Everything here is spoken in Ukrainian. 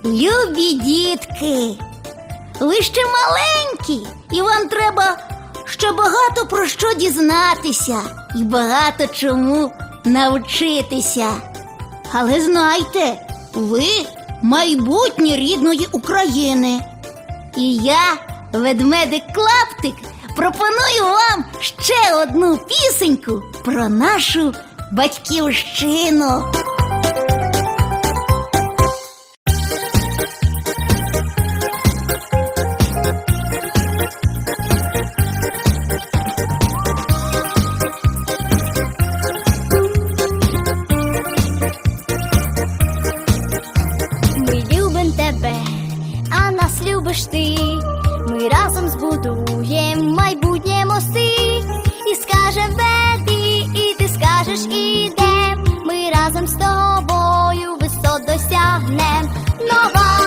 Любі дітки, ви ще маленькі, і вам треба ще багато про що дізнатися і багато чому навчитися. Але знайте, ви майбутнє рідної України. І я, ведмедик Клаптик, пропоную вам ще одну пісеньку про нашу батьківщину. Ми любим тебе, а нас любиш ти. Ми разом збудуєм майбутнє мости. І скажем веди, і ти скажеш ідем. Ми разом з тобою висот досягнем. Нова